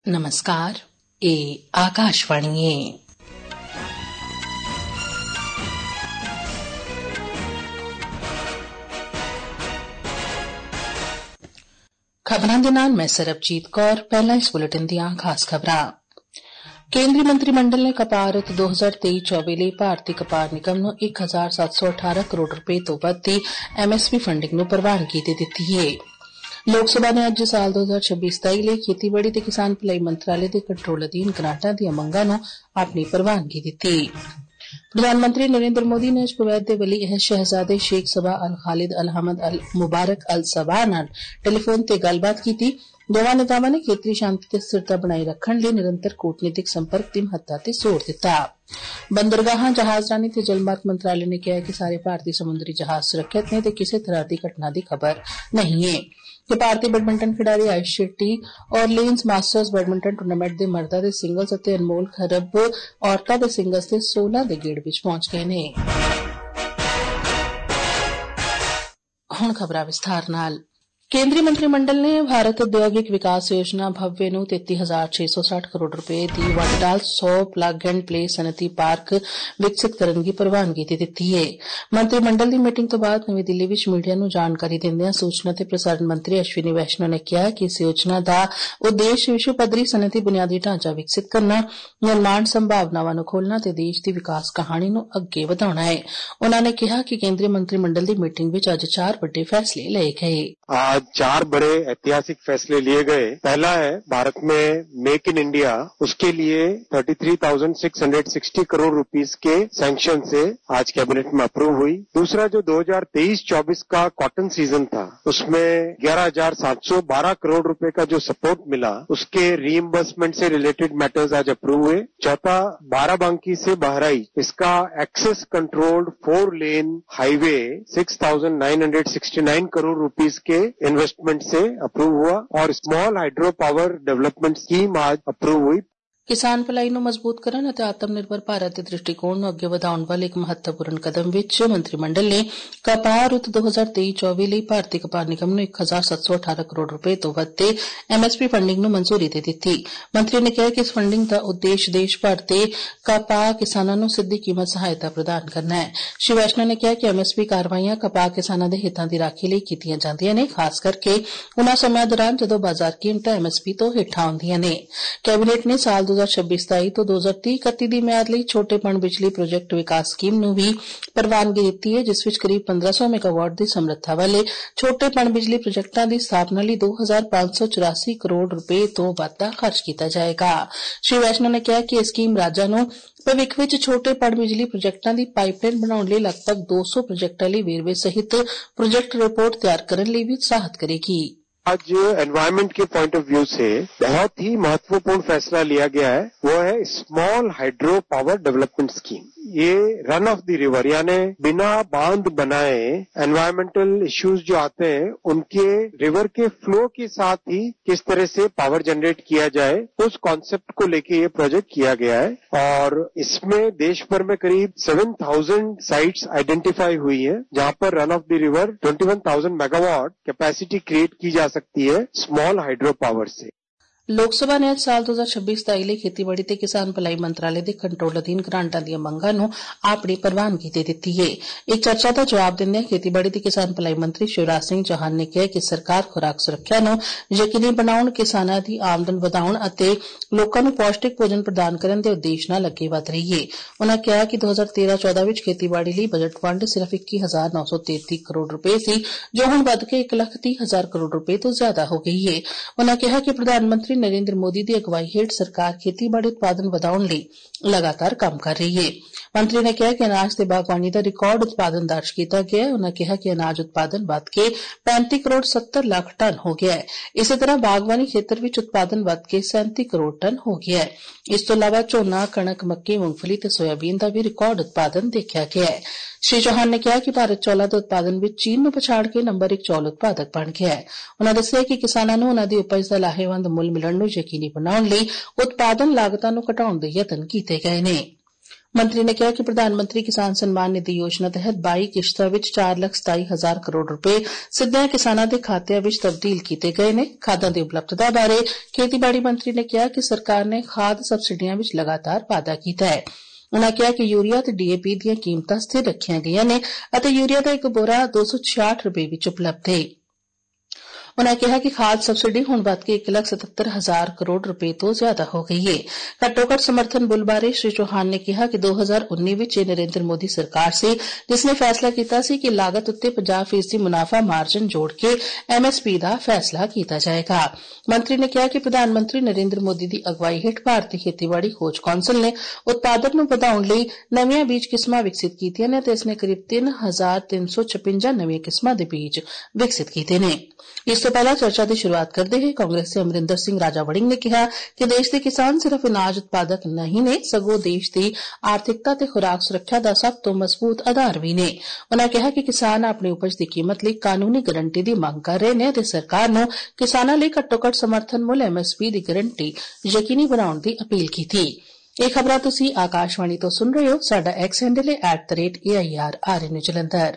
नमस्कार, ये आकाशवाणी है। खबरां दे नाल मैं सरबजीत कौर। पहला इस बुलेटिन दीआं खास खबरां। केंद्रीय मंत्रिमंडल ने कपाह रुत 2023-24 ਲਈ ਭਾਰਤੀ ਕਪਾਹ ਨਿਗਮ ਨੂੰ 1718 ਕਰੋੜ ਰੁਪਏ ਤੋਂ ਵੱਧ ਦੀ MSP ਫੰਡਿੰਗ ਨੂੰ ਪ੍ਰਵਾਨਗੀ ਦੇ ਦਿੱਤੀ ਹੈ। ਲੋਕ ਸਭਾ ਨੇ ਅੱਜ ਸਾਲ 2026-27 ਲਈ ਖੇਤੀਬਾੜੀ ਤੇ ਕਿਸਾਨ ਭਲਾਈ ਮੰਤਰਾਲੇ ਦੇ ਕੰਟਰੋਲ ਅਧੀਨ ਗ੍ਰਾਂਟਾਂ ਦੀਆਂ ਮੰਗਾਂ ਨੂੰ ਆਪਣੀ ਪ੍ਰਵਾਨਗੀ ਦਿੱਤੀ। प्रधानमंत्री नरेंद्र मोदी ने अज कुवैत दे वली अहद शहजादे शेख सबा अल खालिद अल हमद अल मुबारक अल सबा नाल टेलीफोन ते गलबात कीती। दोवां नेतावां ने खेतरी शांति ते स्थिरता बनाई रखण लई निरंतर कूटनीतिक संपर्क दी महत्ता ते जोर दिता। बंदरगाहां जहाजरानी ते जलमार्ग मंत्रालय ने कहा कि सारे भारतीय समुद्री जहाज सुरक्षित ने ते किसी तरह की घटना की खबर नहीं है। कि भारतीय बैडमिंटन खिडारी Ayush Shetty Orleans masters badminton tournament के मर्दा के सिंगल्स और अनमोल खरब औरतां के सिंगल्स के 16 के गेड़ विच पहुंच गए ने। हुण खबरां विस्तार नाल। केंद्रीय मंत्रिमंडल ने भारत औद्योगिक विकास योजना भव्य ਨੂੰ 33,660 ਕਰੋੜ ਰੁਪਏ ਦੀ ਵੰਡਾਲ 100 ਪਲੱਗ ਐਂਡ ਪਲੇ ਸਨਅਤੀ ਪਾਰਕ ਵਿਕਸਿਤ ਕਰਨ ਦੀ ਪ੍ਰਵਾਨਗੀ ਦੇ ਦਿੱਤੀ ਹੈ। ਮੰਤਰੀਮੰਡਲ ਦੀ ਮੀਟਿੰਗ ਤੋਂ ਬਾਅਦ ਨਵੀਂ ਦਿੱਲੀ ਵਿੱਚ ਮੀਡੀਆ ਨੂੰ ਜਾਣਕਾਰੀ ਦਿੰਦਿਆਂ ਸੂਚਨਾ ਤੇ ਪ੍ਰਸਾਰਣ ਮੰਤਰੀ ਅਸ਼ਵਨੀ ਵੈਸ਼ਨੋ ਨੇ ਕਿਹਾ ਕਿ ਇਸ ਯੋਜਨਾ ਦਾ ਉਦੇਸ਼ ਵਿਸ਼ਵ ਪੱਧਰੀ ਸਨਅਤੀ ਬੁਨਿਆਦੀ ਢਾਂਚਾ ਵਿਕਸਿਤ ਕਰਨਾ, ਨਿਰਮਾਣ ਸੰਭਾਵਨਾਵਾਂ ਨੂੰ ਖੋਲ੍ਹਣਾ ਤੇ ਦੇਸ਼ ਦੀ ਵਿਕਾਸ ਕਹਾਣੀ ਨੂੰ ਅੱਗੇ ਵਧਾਉਣਾ ਹੈ। ਉਨ੍ਹਾਂ ਨੇ ਕਿਹਾ ਕਿ ਕੇਂਦਰੀ ਮੰਤਰੀਮੰਡਲ ਦੀ ਮੀਟਿੰਗ ਵਿੱਚ ਅੱਜ 4 ਵੱਡੇ फैसले लिए गए। आज 4 बड़े ऐतिहासिक फैसले लिए गए। पहला है भारत में मेक इन इंडिया, उसके लिए 33,660 करोड़ रुपीस के सैंक्शन से आज कैबिनेट में अप्रूव हुई। दूसरा जो 2023-24 का कॉटन सीजन था उसमें 11,712 करोड़ रुपए का जो सपोर्ट मिला उसके रीइंबर्समेंट से रिलेटेड मैटर्स आज अप्रूव हुए। चौथा बाराबंकी से बहराइच इसका access controlled 4 lane highway 6,969 crore rupees के इन्वेस्टमेंट से अप्रूव हुआ और small hydro power development scheme आज अप्रूव हुई। किसान भलाई ਨੂੰ ਮਜ਼ਬੂਤ ਕਰਨ ਅਤੇ ਆਤਮ ਨਿਰਭਰ ਭਾਰਤ ਦੇ ਦ੍ਰਿਸ਼ਟੀਕੋਣ ਨੂੰ ਅੱਗੇ ਵਧਾਉਣ ਵਾਲੇ ਇੱਕ ਮਹੱਤਵਪੂਰਨ ਕਦਮ ਵਿੱਚ ਮੰਤਰੀਮੰਡਲ ਨੇ ਕਪਾਹ ਰੁੱਤ 2023-24 ਲਈ ਭਾਰਤੀ ਕਪਾਹ ਨਿਗਮ ਨੂੰ 1,718 ਕਰੋੜ ਰੁਪਏ ਤੋਂ ਵੱਧ ਦੇ MSP ਫੰਡਿੰਗ ਨੂੰ ਮਨਜ਼ੂਰੀ ਦੇ ਦਿੱਤੀ। ਮੰਤਰੀ ਨੇ ਕਿਹਾ ਕਿ ਇਸ ਫੰਡਿੰਗ ਦਾ ਉਦੇਸ਼ ਦੇਸ਼ ਭਰ ਦੇ ਕਪਾਹ ਕਿਸਾਨਾਂ ਨੂੰ ਸਿੱਧੀ ਕੀਮਤ ਸਹਾਇਤਾ ਪ੍ਰਦਾਨ ਕਰਨਾ ਹੈ। ਸ਼੍ਰੀ ਵੈਸ਼ਨੋ ਨੇ ਕਿਹਾ ਕਿ MSP ਕਾਰਵਾਈਆਂ ਕਪਾਹ ਕਿਸਾਨਾਂ ਦੇ ਹਿੱਤਾਂ ਦੀ ਰਾਖੀ ਲਈ ਕੀਤੀਆਂ ਜਾਂਦੀਆਂ ਨੇ, ਖਾਸ ਕਰਕੇ ਉਨ੍ਹਾਂ ਸਮਿਆਂ ਦੌਰਾਨ ਜਦੋਂ ਬਾਜ਼ਾਰ ਕੀਮਤਾਂ MSP ਤੋਂ ਹੇਠਾਂ ਆਉਂਦੀਆਂ ਨੇ। ਕੈਬਨਿਟ ਨੇ ਸਾਲ 2026-27 ਤੋਂ 2030-31 ਦੀ ਮਿਆਦ ਲਈ ਛੋਟੇ ਪਣ ਬਿਜਲੀ ਪ੍ਰੋਜੈਕਟ ਵਿਕਾਸ ਸਕੀਮ ਨੂੰ ਵੀ ਪ੍ਰਵਾਨਗੀ ਦਿੱਤੀ ਹੈ, ਜਿਸ ਵਿੱਚ ਕਰੀਬ 1500 ਮੈਗਾਵਾਟ ਦੀ ਸਮਰੱਥਾ ਵਾਲੇ ਛੋਟੇ ਪਣ ਬਿਜਲੀ ਪ੍ਰੋਜੈਕਟਾਂ ਦੀ ਸਥਾਪਨਾ ਲਈ 2,584 ਕਰੋੜ ਰੁਪਏ ਤੋਂ ਵੱਧ ਦਾ ਖਰਚ ਕੀਤਾ ਜਾਏਗਾ। ਸ਼੍ਰੀ ਵੈਸ਼ਨੋ ਨੇ ਕਿਹਾ ਕਿ ਇਹ ਸਕੀਮ ਰਾਜਾਂ ਨੂੰ ਭਵਿੱਖ ਵਿੱਚ ਛੋਟੇ ਪਣ ਬਿਜਲੀ ਪ੍ਰੋਜੈਕਟਾਂ ਦੀ ਪਾਈਪਲਾਈਨ ਬਣਾਉਣ ਲਈ ਲਗਭਗ 200 ਪ੍ਰੋਜੈਕਟਾਂ ਲਈ ਵੇਰਵੇ ਸਹਿਤ ਪ੍ਰੋਜੈਕਟ ਰਿਪੋर्ट ਤਿਆਰ ਕਰਨ ਲਈ ਵੀ ਉਤਸ਼ਾਹਿਤ ਕਰੇਗੀ। आज एनवायरनमेंट के पॉइंट ऑफ व्यू से बहुत ही महत्वपूर्ण फैसला लिया गया है, वो है small hydro power development scheme. ये रन ऑफ द रिवर यानी बिना बांध बनाए एनवायरमेंटल इश्यूज जो आते हैं उनके रिवर के फ्लो के साथ ही किस तरह से पावर जनरेट किया जाए, उस कॉन्सेप्ट को लेके ये प्रोजेक्ट किया गया है। और इसमें देश भर में करीब 7,000 साइट्स आइडेंटिफाई हुई है जहां पर run off the river 21,000 megawatt capacity create की जा सकती है स्मॉल हाइड्रो पावर से। ਲੋਕ ਸਭਾ ਨੇ ਅੱਜ ਸਾਲ 2026-27 ਲਈ ਖੇਤੀਬਾੜੀ ਤੇ ਕਿਸਾਨ ਭਲਾਈ ਮੰਤਰਾਲੇ ਦੇ ਕੰਟਰੋਲ ਅਧੀਨ ਗ੍ਰਾਂਟਾਂ ਦੀਆਂ ਮੰਗਾਂ ਨੂੰ ਆਪਣੀ ਪ੍ਰਵਾਨਗੀ ਦੇ ਦਿੱਤੀ ਹੈ। ਇੱਕ ਚਰਚਾ ਦਾ ਜਵਾਬ ਦਿੰਦਿਆਂ ਖੇਤੀਬਾੜੀ ਤੇ ਕਿਸਾਨ ਭਲਾਈ ਮੰਤਰੀ ਸ਼ਿਵਰਾਜ ਸਿੰਘ ਚੌਹਾਨ ਨੇ ਕਿਹਾ ਕਿ ਸਰਕਾਰ ਖੁਰਾਕ ਸੁਰੱਖਿਆ ਨੂੰ ਯਕੀਨੀ ਬਣਾਉਣ, ਕਿਸਾਨਾਂ ਦੀ ਆਮਦਨ ਵਧਾਉਣ ਅਤੇ ਲੋਕਾਂ ਨੂੰ ਪੌਸ਼ਟਿਕ ਭੋਜਨ ਪ੍ਰਦਾਨ ਕਰਨ ਦੇ ਉਦੇਸ਼ ਨਾਲ ਅੱਗੇ ਵਧ ਰਹੀ ਹੈ। ਉਨ੍ਹਾਂ ਕਿਹਾ ਕਿ 2013-14 ਵਿੱਚ ਖੇਤੀਬਾੜੀ ਲਈ ਬਜਟ ਫੰਡ ਸਿਰਫ 21,933 ਕਰੋੜ ਰੁਪਏ ਸੀ, ਜੋ ਹੁਣ ਵਧ ਕੇ 1,30,000 ਕਰੋੜ ਰੁਪਏ ਤੋਂ ਜ਼ਿਆਦਾ ਹੋ ਗਈ ਹੈ। ਉਨ੍ਹਾਂ ਕਿਹਾ ਕਿ ਪ੍ਰਧਾਨ ਮੰਤਰੀ ਨਰਿੰਦਰ ਮੋਦੀ ਦੀ ਅਗਵਾਈ ਹੇਠ ਸਰਕਾਰ ਖੇਤੀਬਾੜੀ ਉਤਪਾਦਨ ਵਧਾਉਣ ਲਈ ਲਗਾਤਾਰ ਕੰਮ ਕਰ ਰਹੀ ਹੈ। ਮੰਤਰੀ ਨੇ ਕਿਹਾ ਕਿ ਅਨਾਜ ਤੇ ਬਾਗਬਾਨੀ ਦਾ ਰਿਕਾਰਡ ਉਤਪਾਦਨ ਦਰਜ ਕੀਤਾ ਗਿਆ ਹੈ। ਉਨ੍ਹਾਂ ਕਿਹਾ ਕਿ ਅਨਾਜ ਉਤਪਾਦਨ ਵਧ ਕੇ 35 ਕਰੋੜ 70 ਲੱਖ ਟਨ ਹੋ ਗਿਆ ਹੈ। ਇਸੇ ਤਰ੍ਹਾਂ ਬਾਗਬਾਨੀ ਖੇਤਰ ਵਿੱਚ ਉਤਪਾਦਨ ਵਧ ਕੇ 37 ਕਰੋੜ ਟਨ ਹੋ ਗਿਆ ਹੈ। ਇਸ ਤੋਂ ਇਲਾਵਾ ਝੋਨਾ, ਕਣਕ, ਮੱਕੀ, ਮੂੰਗਫਲੀ ਤੇ ਸੋਇਆਬੀਨ ਦਾ ਵੀ ਰਿਕਾਰਡ ਉਤਪਾਦਨ ਦੇਖਿਆ ਗਿਆ ਹੈ। ਸ਼੍ਰੀ ਚੌਹਾਨ ਨੇ ਕਿਹਾ ਕਿ ਭਾਰਤ ਚੌਲਾਂ ਦੇ ਉਤਪਾਦਨ ਵਿੱਚ ਚੀਨ ਨੂੰ ਪਛਾੜ ਕੇ ਨੰਬਰ 1 ਚੌਲ ਉਤਪਾਦਕ ਬਣ ਗਿਆ ਹੈ। ਉਨ੍ਹਾਂ ਦੱਸਿਆ ਕਿ ਕਿਸਾਨਾਂ ਨੂੰ ਉਨ੍ਹਾਂ ਦੀ ਉਪਜ ਦਾ ਲਾਹੇਵੰਦ ਮੁੱਲ ਮਿਲਣ ਨੂੰ ਯਕੀਨੀ ਬਣਾਉਣ ਲਈ ਉਤਪਾਦਨ ਲਾਗਤਾਂ ਨੂੰ ਘਟਾਉਣ ਦੇ ਯਤਨ ਕੀਤੇ ਗਏ ਨੇ। ਮੰਤਰੀ ਨੇ ਕਿਹਾ ਕਿ ਪ੍ਰਧਾਨ ਮੰਤਰੀ ਕਿਸਾਨ ਸਨਮਾਨ ਨਿਧੀ ਯੋਜਨਾ ਤਹਿਤ 22 ਕਿਸ਼ਤਾਂ ਵਿੱਚ 4,27,000 ਕਰੋੜ ਰੁਪਏ ਸਿੱਧਿਆਂ ਕਿਸਾਨਾਂ ਦੇ ਖਾਤਿਆਂ ਵਿੱਚ ਤਬਦੀਲ ਕੀਤੇ ਗਏ ਨੇ। ਖਾਦਾਂ ਦੀ ਉਪਲਬਧਤਾ ਬਾਰੇ ਖੇਤੀਬਾੜੀ ਮੰਤਰੀ ਨੇ ਕਿਹਾ ਕਿ ਸਰਕਾਰ ਨੇ ਖਾਦ ਸਬਸਿਡੀਆਂ ਵਿੱਚ ਲਗਾਤਾਰ ਵਾਧਾ ਕੀਤਾ ਹੈ। ਉਨ੍ਹਾਂ ਕਿਹਾ ਕਿ ਯੂਰੀਆ ਤੇ ਡੀਏਪੀ ਦੀਆਂ ਕੀਮਤਾਂ ਸਥਿਰ ਰੱਖੀਆਂ ਗਈਆਂ ਨੇ ਅਤੇ ਯੂਰੀਆ ਦਾ ਇੱਕ ਬੋਰਾ 266 ਰੁਪਏ ਵਿੱਚ ਉਪਲਬਧ ਹੈ। ਉਨ੍ਹਾਂ ਕਿਹਾ ਕਿ ਖਾਦ ਸਬਸਿਡੀ ਹੁਣ ਵਧ ਕੇ 1,77,000 ਕਰੋੜ ਰੁਪਏ ਤੋਂ ਜ਼ਿਆਦਾ ਹੋ ਗਈ ਹੈ। ਘੱਟੋ-ਘੱਟ ਸਮਰਥਨ ਮੁੱਲ ਬਾਰੇ ਸ਼੍ਰੀ ਚੌਹਾਨ ਨੇ ਕਿਹਾ ਕਿ 2019 ਵਿੱਚ ਇਹ ਨਰਿੰਦਰ ਮੋਦੀ ਸਰਕਾਰ ਸੀ ਜਿਸ ਨੇ ਫੈਸਲਾ ਕੀਤਾ ਸੀ ਕਿ ਲਾਗਤ ਉੱਤੇ 50% ਮੁਨਾਫਾ ਮਾਰਜਨ ਜੋੜ ਕੇ ਐਮਐਸਪੀ ਦਾ ਫੈਸਲਾ ਕੀਤਾ ਜਾਏਗਾ। ਮੰਤਰੀ ਨੇ ਕਿਹਾ ਕਿ ਪ੍ਰਧਾਨ ਮੰਤਰੀ ਨਰਿੰਦਰ ਮੋਦੀ ਦੀ ਅਗਵਾਈ ਹੇਠ ਭਾਰਤੀ ਖੇਤੀਬਾੜੀ ਖੋਜ ਕੌਂਸਲ ਨੇ ਉਤਪਾਦਨ ਨੂੰ ਵਧਾਉਣ ਲਈ ਨਵੀਆਂ ਬੀਜ ਕਿਸਮਾਂ ਵਿਕਸਿਤ ਕੀਤੀਆਂ ਨੇ ਅਤੇ ਇਸ ਨੇ ਕਰੀਬ 3,356 ਨਵੀਆਂ ਕਿਸਮਾਂ ਦੇ ਬੀਜ ਵਿਕਸਿਤ ਕੀਤੇ ਨੇ। ਇਸ ਤੋਂ ਪਹਿਲਾਂ ਚਰਚਾ ਦੀ ਸ਼ੁਰੂਆਤ ਕਰਦੇ ਹੋਏ ਕਾਂਗਰਸ ਦੇ ਅਮਰਿੰਦਰ ਸਿੰਘ ਰਾਜਾ ਵੜਿੰਗ ਨੇ ਕਿਹਾ ਕਿ ਦੇਸ਼ ਦੇ ਕਿਸਾਨ ਸਿਰਫ ਅਨਾਜ ਉਤਪਾਦਕ ਨਹੀਂ ਨੇ ਸਗੋਂ ਦੇਸ਼ ਦੀ ਆਰਥਿਕਤਾ ਤੇ ਖੁਰਾਕ ਸੁਰੱਖਿਆ ਦਾ ਸਭ ਤੋਂ ਮਜ਼ਬੂਤ ਆਧਾਰ ਵੀ ਨੇ। ਉਨ੍ਹਾਂ ਕਿਹਾ ਕਿ ਕਿਸਾਨ ਆਪਣੀ ਉਪਜ ਦੀ ਕੀਮਤ ਲਈ ਕਾਨੂੰਨੀ ਗਰੰਟੀ ਦੀ ਮੰਗ ਕਰ ਰਹੇ ਨੇ ਅਤੇ ਸਰਕਾਰ ਨੂੰ ਕਿਸਾਨਾਂ ਲਈ ਘੱਟੋ-ਘੱਟ ਸਮਰਥਨ ਮੁੱਲ ਐਮਐਸਪੀ ਦੀ ਗਰੰਟੀ ਯਕੀਨੀ ਬਣਾਉਣ ਦੀ ਅਪੀਲ ਕੀਤੀ। ਇਹ ਖਬਰਾਂ ਤੁਸੀਂ ਆਕਾਸ਼ਵਾਣੀ ਤੋਂ ਸੁਣ ਰਹੇ ਹੋ। ਸਾਡਾ ਐਕਸ ਹੈਂਡਲ ਹੈ @AIRRN ਜਲੰਧਰ।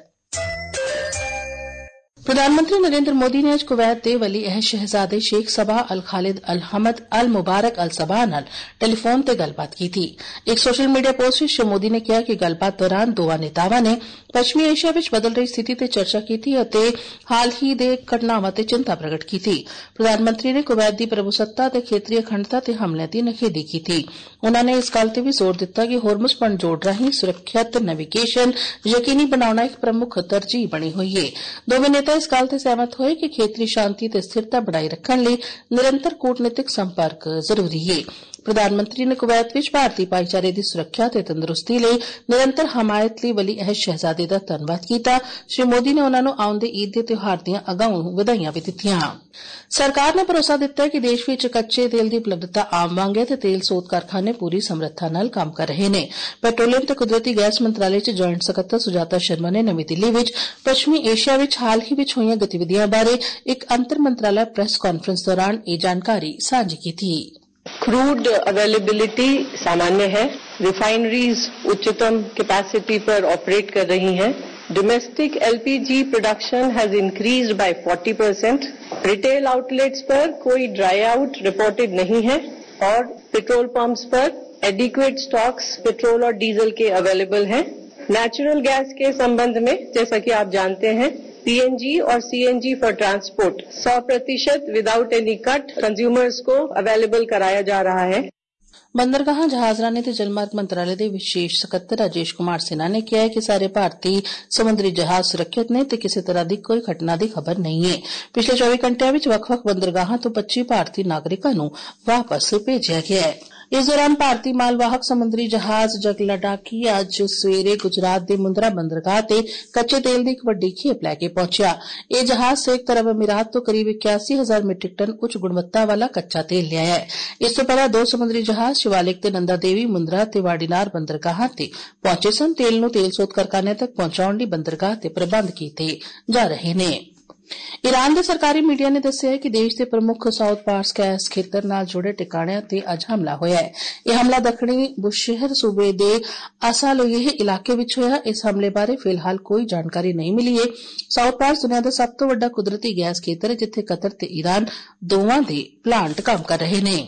ਪ੍ਰਧਾਨ ਮੰਤਰੀ ਨਰਿੰਦਰ ਮੋਦੀ ਨੇ ਅੱਜ ਕੁਵੈਤ ਦੇ ਵਲੀ ਅਹਿਦ ਸ਼ਹਿਜ਼ਾਦੇ ਸ਼ੇਖ ਸਬਾਹ ਅਲ ਖਾਲਿਦ ਅਲ ਹਮਦ ਅਲ ਮੁਬਾਰਕ ਅਲ ਸਬਾਹ ਨਾਲ ਟੈਲੀਫੋਨ ਤੇ ਗੱਲਬਾਤ ਕੀਤੀ। ਇੱਕ ਸੋਸ਼ਲ ਮੀਡੀਆ ਪੋਸਟ ਵਿੱਚ ਸ਼੍ਰੀ ਮੋਦੀ ਨੇ ਕਿਹਾ ਕਿ ਗੱਲਬਾਤ ਦੌਰਾਨ ਦੋਵਾਂ ਨੇਤਾਵਾਂ ਨੇ ਪੱਛਮੀ ਏਸ਼ੀਆ ਵਿੱਚ ਬਦਲ ਰਹੀ ਸਥਿਤੀ ਤੇ ਚਰਚਾ ਕੀਤੀ ਅਤੇ ਹਾਲ ਹੀ ਦੇ ਘਟਨਾਵਾਂ ਤੇ ਚਿੰਤਾ ਪ੍ਰਗਟ ਕੀਤੀ। ਪ੍ਰਧਾਨ ਮੰਤਰੀ ਨੇ ਕੁਵੈਤ ਦੀ ਪ੍ਰਭੂਸੱਤਾ ਤੇ ਖੇਤਰੀ ਅਖੰਡਤਾ ਤੇ ਹਮਲਿਆਂ ਦੀ ਨਿਖੇਧੀ ਕੀਤੀ। ਉਨ੍ਹਾਂ ਨੇ ਇਸ ਗੱਲ ਤੇ ਵੀ ਜ਼ੋਰ ਦਿੱਤਾ ਕਿ ਹੋਰਮੁਜ਼ ਪਣਜੋੜ ਰਾਹੀਂ ਸੁਰੱਖਿਅਤ ਨੈਵੀਗੇਸ਼ਨ ਯਕੀਨੀ ਬਣਾਉਣਾ ਇੱਕ ਪ੍ਰਮੁੱਖ ਤਰਜੀਹ ਬਣੀ ਹੋਈ ਹੈ। ਦੋਵੇਂ ਨੇਤਾ ਇਸ ਗੱਲ ਤੇ ਸਹਿਮਤ ਹੋਏ ਕਿ ਖੇਤਰੀ ਸ਼ਾਂਤੀ ਤੇ ਸਥਿਰਤਾ ਬਣਾਈ ਰੱਖਣ ਲਈ ਨਿਰੰਤਰ ਕੂਟਨੀਤਿਕ ਸੰਪਰਕ ਜ਼ਰੂਰੀ ਹੈ। ਪ੍ਰਧਾਨ ਮੰਤਰੀ ਨੇ ਕੁਵੈਤ ਵਿੱਚ ਭਾਰਤੀ ਭਾਈਚਾਰੇ ਦੀ ਸੁਰੱਖਿਆ ਤੇ ਤੰਦਰੁਸਤੀ ਲਈ ਨਿਰੰਤਰ ਹਮਾਇਤ ਲਈ ਵਲੀ ਅਹਿਦ ਸ਼ਹਿਜ਼ਾਦੇ ਦਾ ਧੰਨਵਾਦ ਕੀਤਾ। ਸ਼੍ਰੀ ਮੋਦੀ ਨੇ ਉਨ੍ਹਾਂ ਨੂੰ ਆਉਂਦੇ ਈਦ ਦੇ ਤਿਉਹਾਰ ਦੀਆਂ ਅਗਾਊਂ ਵਧਾਈਆਂ ਵੀ ਦਿੱਤੀਆਂ। ਸਰਕਾਰ ਨੇ ਭਰੋਸਾ ਦਿੱਤਾ ਕਿ ਦੇਸ਼ ਵਿੱਚ ਕੱਚੇ ਤੇਲ ਦੀ ਉਪਲਬਧਤਾ ਆਮ ਵਾਂਗ ਹੈ ਤੇ ਤੇਲ ਸੋਧ ਕਾਰਖਾਨੇ ਪੂਰੀ ਸਮਰੱਥਾ ਨਾਲ ਕੰਮ ਕਰ ਰਹੇ ਨੇ। ਪੈਟਰੋਲੀਅਮ ਤੇ ਕੁਦਰਤੀ ਗੈਸ ਮੰਤਰਾਲੇ ਚ ਜੁਆਇੰਟ ਸਕੱਤਰ ਸੁਜਾਤਾ ਸ਼ਰਮਾ ਨੇ ਨਵੀਂ ਦਿੱਲੀ ਵਿੱਚ ਪੱਛਮੀ ਏਸ਼ੀਆ ਵਿੱਚ ਹਾਲ ਹੀ ਵਿੱਚ ਹੋਈਆਂ ਗਤੀਵਿਧੀਆਂ ਬਾਰੇ ਇੱਕ ਅੰਤਰ ਮੰਤਰਾਲਾ ਪ੍ਰੈਸ ਕਾਨਫਰੰਸ ਦੌਰਾਨ ਇਹ ਜਾਣਕਾਰੀ ਸਾਂਝੀ ਕੀਤੀ। क्रूड अवेलेबिलिटी सामान्य है। रिफाइनरीज उच्चतम कैपेसिटी पर ऑपरेट कर रही हैं। Domestic LPG production has increased by 40%। Retail outlets पर कोई ड्राई आउट रिपोर्टेड नहीं है और पेट्रोल पंप्स पर एडिक्वेट स्टॉक्स पेट्रोल और डीजल के अवेलेबल हैं। नेचुरल गैस के संबंध में जैसा कि आप जानते हैं पीएनजी और CNG for transport 100% without any cut consumers को अवेलेबल कराया जा रहा है। ਬੰਦਰਗਾਹਾਂ ਜਹਾਜ਼ਰਾਨੀ ਤੇ ਜਲਮਾਰਗ ਮੰਤਰਾਲੇ ਦੇ ਵਿਸ਼ੇਸ਼ ਸਕੱਤਰ ਰਾਜੇਸ਼ ਕੁਮਾਰ ਸਿਨਹਾ ਨੇ ਕਿਹਾ ਕਿ ਸਾਰੇ ਭਾਰਤੀ ਸਮੁੰਦਰੀ ਜਹਾਜ਼ ਸੁਰੱਖਿਅਤ ਨੇ ਤੇ ਕਿਸੇ ਤਰ੍ਹਾਂ ਦੀ ਕੋਈ ਘਟਨਾ ਦੀ ਖਬਰ ਨਹੀਂ ਹੈ। ਪਿਛਲੇ 24 ਘੰਟਿਆਂ ਵਿੱਚ ਵੱਖ-ਵੱਖ ਬੰਦਰਗਾਹਾਂ ਤੋਂ 25 ਭਾਰਤੀ ਨਾਗਰਿਕਾਂ ਨੂੰ ਵਾਪਸ ਭੇਜਿਆ ਗਿਆ ਹੈ। ਇਸ ਦੌਰਾਨ ਭਾਰਤੀ ਮਾਲਵਾਹਕ ਸਮੁੰਦਰੀ ਜਹਾਜ਼ ਜਗਲਡਾਕੀ ਅੱਜ ਸਵੇਰੇ ਗੁਜਰਾਤ ਦੇ ਮੁੰਦਰਾ ਬੰਦਰਗਾਹ ਤੇ ਕੱਚੇ ਤੇਲ ਦੀ ਇੱਕ ਵੱਡੀ ਖੇਪ ਲੈ ਕੇ ਪਹੁੰਚਿਆ। ਇਹ ਜਹਾਜ਼ ਸੰਯੁਕਤ ਅਰਬ ਅਮੀਰਾਤ ਤੋਂ ਕਰੀਬ 81,000 ਮੀਟ੍ਰਿਕ ਟਨ ਉੱਚ ਗੁਣਵੱਤਾ ਵਾਲਾ ਕੱਚਾ ਤੇਲ ਲਿਆਇਆ ਹੈ। ਇਸ ਤੋਂ ਪਹਿਲਾਂ ਦੋ ਸਮੁੰਦਰੀ ਜਹਾਜ਼ ਸ਼ਿਵਾਲਿਕ ਤੇ ਨੰਦਾ ਦੇਵੀ ਮੁੰਦਰਾ ਤੇ ਵਾਡੀਨਾਰ ਬੰਦਰਗਾਹਾਂ ਤੇ ਪਹੁੰਚੇ ਸਨ। ਤੇਲ ਨੂੰ ਤੇਲ ਸੋਧ ਕਾਰਖਾਨਿਆਂ ਤੱਕ ਪਹੁੰਚਾਉਣ ਲਈ ਬੰਦਰਗਾਹ ਤੇ ਪ੍ਰਬੰਧ ਕੀਤੇ ਜਾ ਰਹੇ ਨੇ। ਈਰਾਨ ਦੇ ਸਰਕਾਰੀ ਮੀਡੀਆ ਨੇ ਦੱਸਿਆ ਕਿ ਦੇਸ਼ ਦੇ ਪ੍ਰਮੁੱਖ ਸਾਊਥ ਪਾਰਸ ਗੈਸ ਖੇਤਰ ਨਾਲ ਜੁੜੇ ਟਿਕਾਣਿਆਂ ਤੇ ਅੱਜ ਹਮਲਾ ਹੋਇਆ ਹੈ। ਇਹ ਹਮਲਾ ਦੱਖਣੀ ਬੁਸ਼ਹਿਰ ਸੂਬੇ ਦੇ ਅਸਾਲੋਯਹ ਇਲਾਕੇ ਵਿੱਚ ਹੋਇਆ। ਇਸ ਹਮਲੇ ਬਾਰੇ ਫਿਲਹਾਲ ਕੋਈ ਜਾਣਕਾਰੀ ਨਹੀਂ ਮਿਲੀ ਹੈ। ਸਾਊਥ ਪਾਰਸ ਦੁਨੀਆ ਦਾ ਸਭ ਤੋਂ ਵੱਡਾ ਕੁਦਰਤੀ ਗੈਸ ਖੇਤਰ ਹੈ ਜਿੱਥੇ ਕਤਰ ਤੇ ਈਰਾਨ ਦੋਵਾਂ ਦੇ ਪਲਾਂਟ ਕੰਮ ਕਰ ਰਹੇ ਨੇ।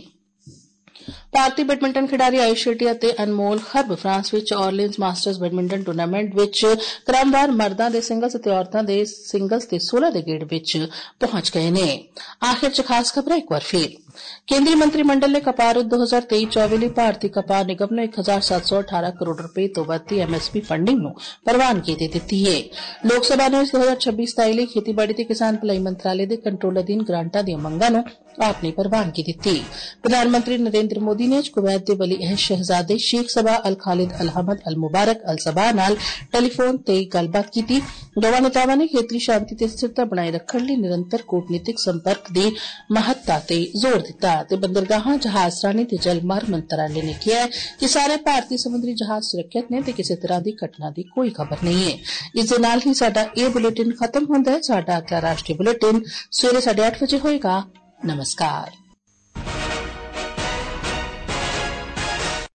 ਭਾਰਤੀ ਬੈਡਮਿੰਟਨ ਖਿਡਾਰੀ ਆਯੁਸ਼ ਸ਼ੈਟੀ ਅਤੇ ਅਨਮੋਲ ਖਰਬ ਫਰਾਂਸ ਵਿੱਚ ਔਰਲੀਨਜ਼ ਮਾਸਟਰਜ਼ ਬੈਡਮਿੰਟਨ ਟੂਰਨਾਮੈਂਟ ਵਿੱਚ ਕ੍ਰਮਵਾਰ ਮਰਦਾਂ ਦੇ ਸਿੰਗਲਜ਼ ਅਤੇ ਔਰਤਾਂ ਦੇ ਸਿੰਗਲਜ਼ ਦੇ 16 ਦੇ ਗੇੜ ਵਿੱਚ ਪਹੁੰਚ ਗਏ ਨੇ। ਆਖਿਰ ਚ ਖਾਸ ਖਬਰਾਂ ਇੱਕ ਵਾਰ ਫਿਰ। ਕੇਂਦਰੀ ਮੰਤਰੀ ਮੰਡਲ ਨੇ ਕਪਾਹ ਰੁੱਤ 2023-24 ਲਈ ਭਾਰਤੀ ਕਪਾਹ ਨਿਗਮ ਨੂੰ 1,718 ਕਰੋੜ ਰੁਪਏ ਤੋਂ ਵੱਧ ਦੀ ਐਮਐਸਪੀ ਫੰਡਿੰਗ ਨੂੰ ਪ੍ਰਵਾਨਗੀ ਦੇ ਦਿੱਤੀ ਹੈ। ਲੋਕ ਸਭਾ ਨੇ 2026-27 ਲਈ ਖੇਤੀਬਾੜੀ ਤੇ ਕਿਸਾਨ ਭਲਾਈ ਮੰਤਰਾਲੇ ਦੇ ਕੰਟਰੋਲ ਅਧੀਨ ਗ੍ਰਾਂਟਾਂ ਦੀਆਂ ਮੰਗਾਂ ਨੂੰ ਆਪਣੀ ਪ੍ਰਵਾਨਗੀ ਦਿੱਤੀ। ਪ੍ਰਧਾਨ ਮੰਤਰੀ ਨਰਿੰਦਰ ਮੋਦੀ ਨੇ ਅੱਜ ਕੁਵੈਤ ਦੇ ਵਲੀ ਅਹਿਦ ਸ਼ਹਿਜ਼ਾਦੇ ਸ਼ੇਖ ਸਬਾਹ ਅਲ ਖਾਲਿਦ ਅਲ ਹਮਦ ਅਲ ਮੁਬਾਰਕ ਅਲ ਸਬਾਹ ਨਾਲ ਟੈਲੀਫੋਨ ਤੇ ਗੱਲਬਾਤ ਕੀਤੀ। ਦੋਵਾਂ ਨੇਤਾਵਾਂ ਨੇ ਖੇਤਰੀ ਸ਼ਾਂਤੀ ਤੇ ਸਥਿਰਤਾ ਬਣਾਏ ਰੱਖਣ ਲਈ ਨਿਰੰਤਰ ਕੂਟਨੀਤਿਕ ਸੰਪਰਕ ਦੀ ਮਹੱਤਤਾ ਤੇ ਜ਼ੋਰ ਦਿੱਤਾ ਤੇ ਬੰਦਰਗਾਹਾਂ ਜਹਾਜ਼ਰਾਨੀ ਤੇ ਜਲਮਾਰਗ ਮੰਤਰਾਲੇ ਨੇ ਕਿਹਾ ਕਿ ਸਾਰੇ ਭਾਰਤੀ ਸਮੁੰਦਰੀ ਜਹਾਜ਼ ਸੁਰੱਖਿਅਤ ਨੇ ਤੇ ਕਿਸੇ ਤਰ੍ਹਾਂ ਦੀ ਘਟਨਾ ਦੀ ਕੋਈ ਖਬਰ ਨਹੀਂ ਹੈ। ਇਸ ਦੇ ਨਾਲ ਹੀ ਸਾਡਾ ਇਹ ਬੁਲੇਟਿਨ ਖਤਮ ਹੁੰਦਾ ਹੈ। ਸਾਡਾ ਅਗਲਾ ਰਾਸ਼ਟਰੀ ਬੁਲੇਟਿਨ ਸਵੇਰੇ 8:30 ਵਜੇ ਹੋਏਗਾ। ਨਮਸਕਾਰ।